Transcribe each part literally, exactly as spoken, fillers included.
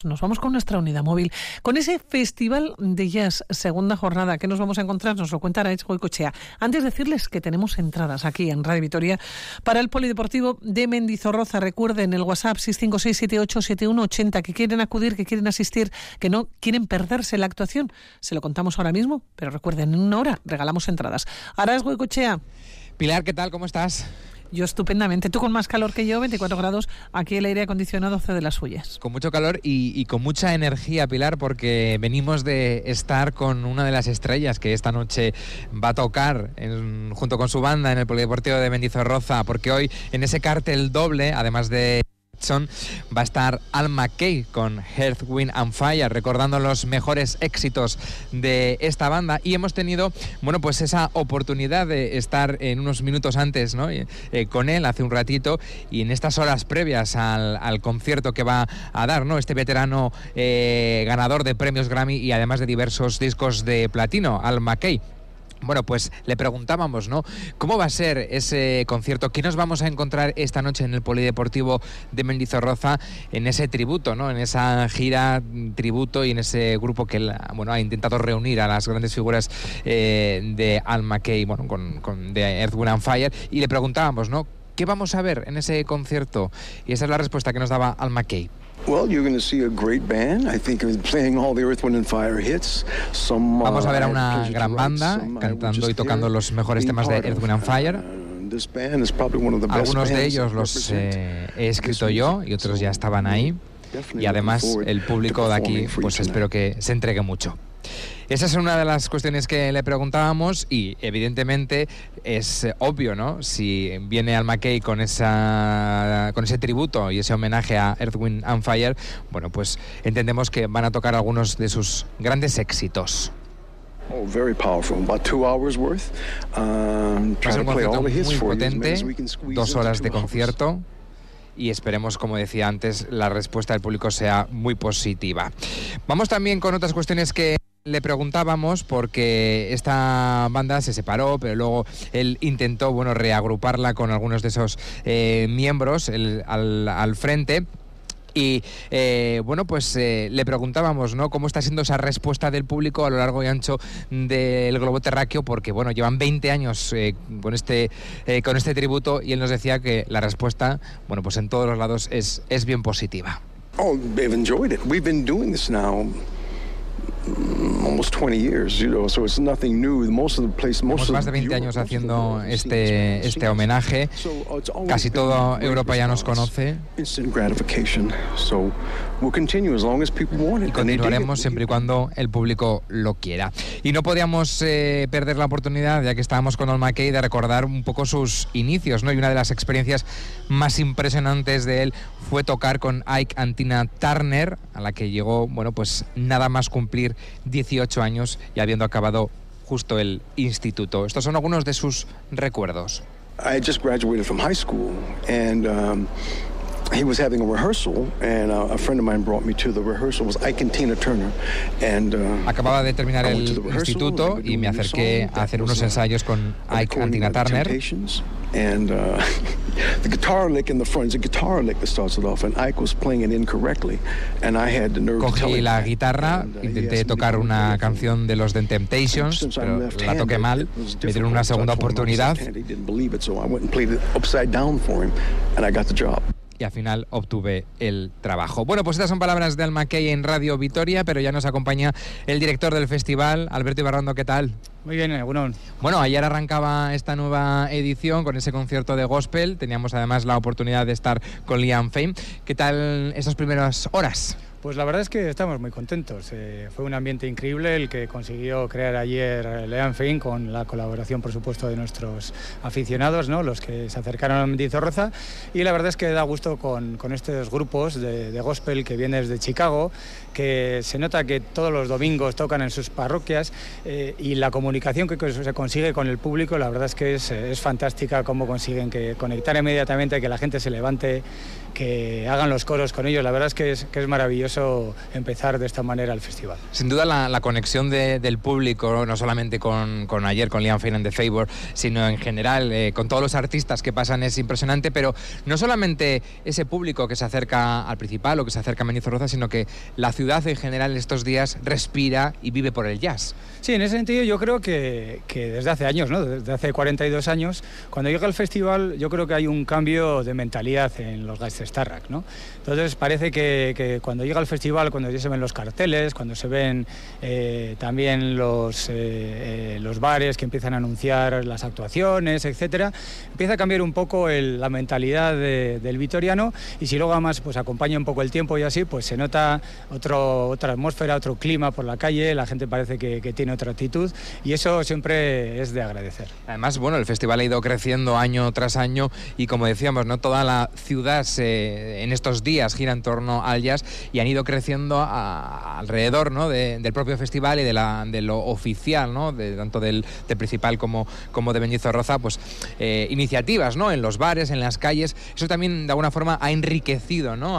Nos vamos con nuestra unidad móvil, con ese Festival de Jazz, segunda jornada. ¿Qué nos vamos a encontrar? Nos lo cuenta Araitz Goicoechea. Antes decirles que tenemos entradas aquí en Radio Vitoria para el Polideportivo de Mendizorroza. Recuerden el WhatsApp seis cinco seis siete ocho siete uno ocho cero, que quieren acudir, que quieren asistir, que no quieren perderse la actuación. Se lo contamos ahora mismo, pero recuerden, en una hora regalamos entradas. Araitz Goicoechea. Pilar, ¿qué tal? ¿Cómo estás? Yo estupendamente. Tú con más calor que yo, veinticuatro grados, aquí el aire acondicionado hace de las suyas. Con mucho calor y, y con mucha energía, Pilar, porque venimos de estar con una de las estrellas que esta noche va a tocar en, junto con su banda en el Polideportivo de Mendizorroza, porque hoy en ese cartel doble, además de va a estar Al McKay con Earth, Wind and Fire, recordando los mejores éxitos de esta banda, y hemos tenido, bueno, pues esa oportunidad de estar en unos minutos antes, ¿no? Eh, con él hace un ratito, y en estas horas previas al, al concierto que va a dar, ¿no? Este veterano eh, ganador de premios Grammy y además de diversos discos de platino, Al McKay. Bueno, pues le preguntábamos, ¿no? ¿Cómo va a ser ese concierto? ¿Qué nos vamos a encontrar esta noche en el Polideportivo de Mendizorroza en ese tributo, ¿no? En esa gira tributo y en ese grupo que él, bueno, ha intentado reunir a las grandes figuras eh, de Al McKay, bueno, con, con de Earth, Wind and Fire, y le preguntábamos, ¿no? ¿Qué vamos a ver en ese concierto? Y esa es la respuesta que nos daba Al McKay. Well, you're going to see a great band. I think it's playing all the Earth, Wind and Fire hits. Some, uh, Vamos a ver a una gran banda cantando y tocando los mejores temas de Earth, Wind and Fire. Algunos de ellos los eh, he escrito yo y otros ya estaban ahí. Y además el público de aquí, pues espero que se entregue mucho. Esa es una de las cuestiones que le preguntábamos y evidentemente es obvio, ¿no? Si viene Al McKay con esa con ese tributo y ese homenaje a Earth, Wind and Fire, bueno, pues entendemos que van a tocar algunos de sus grandes éxitos. Oh, very powerful. About two hours worth. Um, Va a ser un concierto muy potente, dos horas de concierto. Y esperemos, como decía antes, la respuesta del público sea muy positiva. Vamos también con otras cuestiones que le preguntábamos, porque esta banda se separó, pero luego él intentó, bueno, reagruparla con algunos de esos eh, miembros el, al, al frente. Y eh, bueno, pues eh, le preguntábamos, ¿no?, cómo está siendo esa respuesta del público a lo largo y ancho del globo terráqueo, porque bueno, llevan veinte años eh, con este eh, con este tributo, y él nos decía que la respuesta, bueno, pues en todos los lados es, es bien positiva. Oh, they've enjoyed it. We've been doing this now almost twenty years, you know, so it's nothing new. Most of the place, most Llevamos más de veinte años haciendo este este homenaje. Casi toda Europa ya nos conoce. Y continuaremos siempre y cuando el público lo quiera. Y no podíamos eh, perder la oportunidad, ya que estábamos con Al McKay, de recordar un poco sus inicios, ¿no? Y una de las experiencias más impresionantes de él fue tocar con Ike and Tina Turner, a la que llegó, bueno, pues nada más cumplir dieciocho años y habiendo acabado justo el instituto. Estos son algunos de sus recuerdos. I had just graduated from high school and um, he was having a rehearsal, and uh, a friend of mine brought me to the rehearsal. It was Ike and Tina Turner. And, uh, Acababa de terminar el instituto y me acerqué a hacer unos ensayos con Ike and Tina Turner. And uh, the guitar lick in the front is a guitar lick that starts it off, and Ike was playing it incorrectly, and I had the nerve to tell him. Cogí la guitarra, intenté tocar una canción de los The Temptations, pero la toqué mal. Me dieron una segunda oportunidad. Y al final obtuve el trabajo. Bueno, pues estas son palabras de Al McKay en Radio Vitoria, pero ya nos acompaña el director del festival, Alberto Ibarrondo. ¿Qué tal? Muy bien, bueno. Bueno, ayer arrancaba esta nueva edición con ese concierto de gospel. Teníamos además la oportunidad de estar con Liam Fame. ¿Qué tal esas primeras horas? Pues la verdad es que estamos muy contentos. Eh, fue un ambiente increíble el que consiguió crear ayer Liam Fame, con la colaboración, por supuesto, de nuestros aficionados, ¿no?, los que se acercaron a Mendizorroza. Y la verdad es que da gusto con, con estos grupos de, de gospel que vienen desde Chicago, que se nota que todos los domingos tocan en sus parroquias, eh, y la comunicación que se consigue con el público, la verdad es que es, es fantástica, cómo consiguen que conectar inmediatamente, que la gente se levante que hagan los coros con ellos. La verdad es que es, que es maravilloso empezar de esta manera el festival. Sin duda la, la conexión de, del público, no solamente con, con ayer, con Liam Payne and the Favour, sino en general eh, con todos los artistas que pasan es impresionante, pero no solamente ese público que se acerca al Principal o que se acerca a Mendizorroza, sino que la ciudad en general estos días respira y vive por el jazz. Sí, en ese sentido yo creo que, que desde hace años, ¿no? Desde hace cuarenta y dos años, cuando llega el festival yo creo que hay un cambio de mentalidad en los Gazte-Starrak, ¿no? Entonces parece que, que cuando llega el festival, cuando ya se ven los carteles, cuando se ven eh, también los, eh, eh, los bares que empiezan a anunciar las actuaciones, etcétera, empieza a cambiar un poco el, la mentalidad de, del vitoriano, y si luego además pues acompaña un poco el tiempo y así, pues se nota otro, otra atmósfera, otro clima por la calle, la gente parece que, que tiene otra actitud, y eso siempre es de agradecer. Además, bueno, el festival ha ido creciendo año tras año y, como decíamos, no toda la ciudad se, en estos días gira en torno al jazz, y han ido creciendo a, alrededor, ¿no? de, del propio festival y de, la, de lo oficial, ¿no? de, tanto del, del Principal como, como de Mendizorroza, pues eh, iniciativas, ¿no? en los bares, en las calles. Eso también de alguna forma ha enriquecido, ¿no?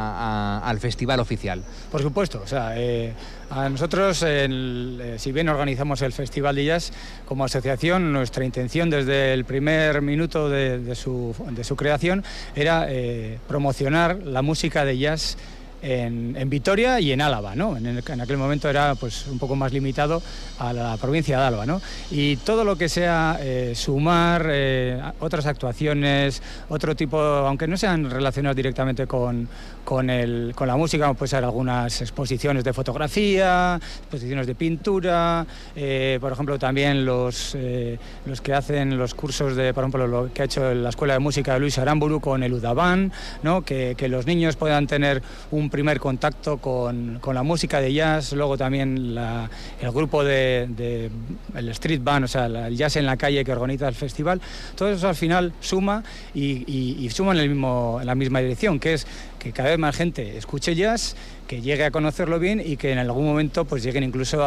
a, a, al festival oficial. Por supuesto, o sea, eh, a nosotros, el, eh, si bien organizamos el Festival de Jazz, como asociación, nuestra intención desde el primer minuto de, de, su, de su creación era eh, promocionar la música de jazz En, en Vitoria y en Álava, ¿no? En, el, en aquel momento era pues un poco más limitado a la provincia de Álava, ¿no? Y todo lo que sea eh, sumar eh, otras actuaciones, otro tipo, aunque no sean relacionados directamente con, con, el, con la música, como puede ser algunas exposiciones de fotografía, exposiciones de pintura, eh, por ejemplo también los, eh, los que hacen los cursos de, por ejemplo, lo que ha hecho la Escuela de Música de Luis Aramburu con el Udaván, ¿no? Que, que los niños puedan tener un primer contacto con, con la música de jazz, luego también la, el grupo de, de el street band, o sea, la, el jazz en la calle que organiza el festival. Todo eso al final suma y, y, y suma en, el mismo, en la misma dirección, que es que cada vez más gente escuche jazz, que llegue a conocerlo bien y que en algún momento pues lleguen incluso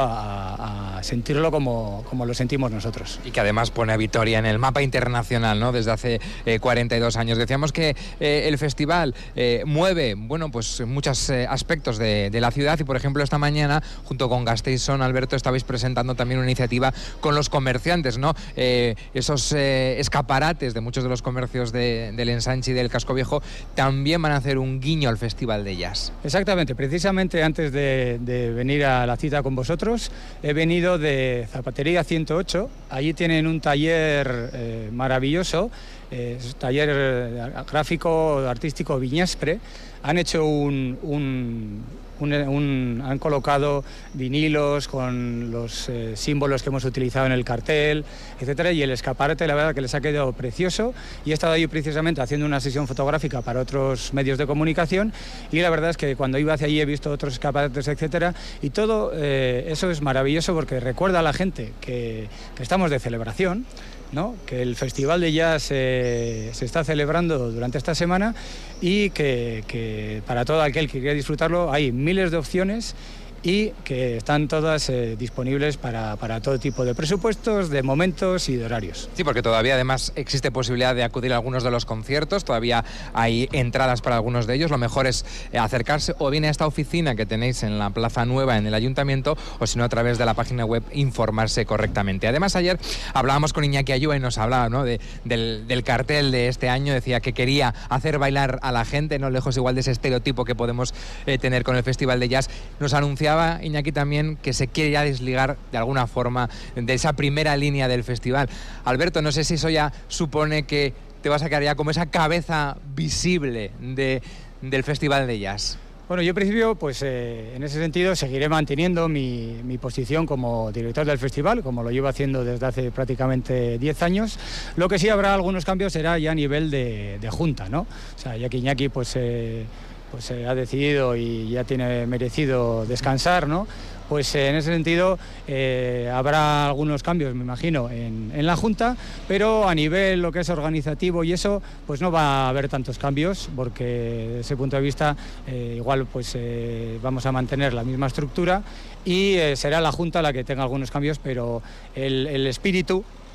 a, a sentirlo como, como lo sentimos nosotros. Y que además pone a Vitoria en el mapa internacional, ¿no? Desde hace eh, cuarenta y dos años. Decíamos que eh, el festival eh, mueve, bueno, pues muchos eh, aspectos de, de la ciudad, y por ejemplo esta mañana junto con Gasteiz-On, Alberto, estabais presentando también una iniciativa con los comerciantes, ¿no? Eh, esos eh, escaparates de muchos de los comercios de, del Ensanche y del Casco Viejo también van a hacer un guiño al Festival de Jazz. Exactamente, precisamente antes de, de venir a la cita con vosotros, he venido de Zapatería ciento ocho. Allí tienen un taller eh, maravilloso, eh, taller eh, gráfico, artístico Viñaspre. Han hecho un, un, un, un han colocado vinilos con los eh, símbolos que hemos utilizado en el cartel, etcétera, y el escaparate, la verdad que les ha quedado precioso, y he estado ahí precisamente haciendo una sesión fotográfica para otros medios de comunicación, y la verdad es que cuando iba hacia allí he visto otros escaparates, etcétera, y todo eh, eso es maravilloso porque recuerda a la gente que, que estamos de celebración, ¿no? Que el Festival de Jazz eh, se está celebrando durante esta semana, y que, que para todo aquel que quiera disfrutarlo hay miles de opciones, y que están todas eh, disponibles para, para todo tipo de presupuestos, de momentos y de horarios. Sí, porque todavía además existe posibilidad de acudir a algunos de los conciertos, todavía hay entradas para algunos de ellos. Lo mejor es eh, acercarse o bien a esta oficina que tenéis en la Plaza Nueva en el Ayuntamiento, o si no a través de la página web informarse correctamente. Además ayer hablábamos con Iñaki Ayuba y nos hablaba, ¿no? de, del, del cartel de este año. Decía que quería hacer bailar a la gente, no lejos igual de ese estereotipo que podemos eh, tener con el Festival de Jazz. Nos anunciaba Iñaki también que se quiere ya desligar de alguna forma de esa primera línea del festival. Alberto, no sé si eso ya supone que te vas a quedar ya como esa cabeza visible de, del Festival de Jazz. Bueno, yo en principio, pues eh, en ese sentido seguiré manteniendo mi, mi posición como director del festival, como lo llevo haciendo desde hace prácticamente diez años. Lo que sí habrá algunos cambios será ya a nivel de, de junta, ¿no? O sea, ya que Iñaki pues, eh, pues eh, ha decidido y ya tiene merecido descansar, ¿no? Pues eh, en ese sentido eh, habrá algunos cambios, me imagino, en, en la Junta, pero a nivel lo que es organizativo y eso, pues no va a haber tantos cambios, porque desde ese punto de vista eh, igual pues eh, vamos a mantener la misma estructura, y eh, será la Junta la que tenga algunos cambios, pero el, el espíritu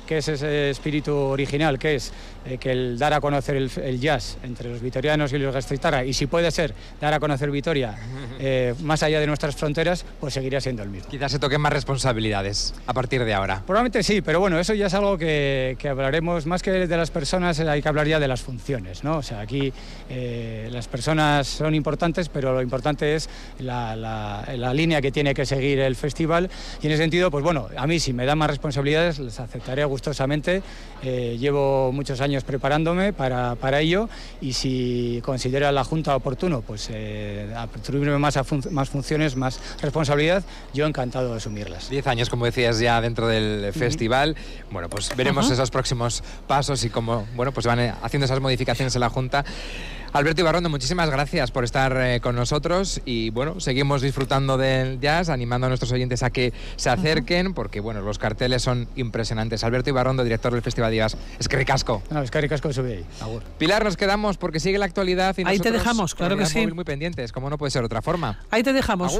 que es ese espíritu original, que es eh, que el dar a conocer el, el jazz entre los vitorianos y los Gasteiztarra, y si puede ser dar a conocer Vitoria eh, más allá de nuestras fronteras, pues seguiría siendo el mismo. Quizás se toquen más responsabilidades a partir de ahora. Probablemente sí, pero bueno, eso ya es algo que, que hablaremos, más que de las personas, hay que hablar ya de las funciones, ¿no? O sea, aquí eh, las personas son importantes, pero lo importante es la, la, la línea que tiene que seguir el festival, y en ese sentido, pues bueno, a mí si me dan más responsabilidades, las aceptaré gustosamente. Eh, llevo muchos años preparándome para, para ello, y si considera la Junta oportuno, pues eh, atribuirme más, a fun más funciones, más responsabilidad, yo encantado de asumirlas. Diez años, como decías, ya dentro del uh-huh. festival. Bueno, pues veremos uh-huh. esos próximos pasos y cómo, bueno, pues van haciendo esas modificaciones en la Junta. Alberto Ibarrondo, muchísimas gracias por estar eh, con nosotros, y bueno, seguimos disfrutando del jazz, animando a nuestros oyentes a que se acerquen, uh-huh. porque bueno, los carteles son impresionantes. Alberto Ibarrondo, director del Festival de Jazz. Es que ricasco. No, es que ricasco sube ahí. Agur. Pilar, nos quedamos porque sigue la actualidad y ahí te dejamos, claro que sí. Muy pendientes, como no puede ser de otra forma. Ahí te dejamos. Agur.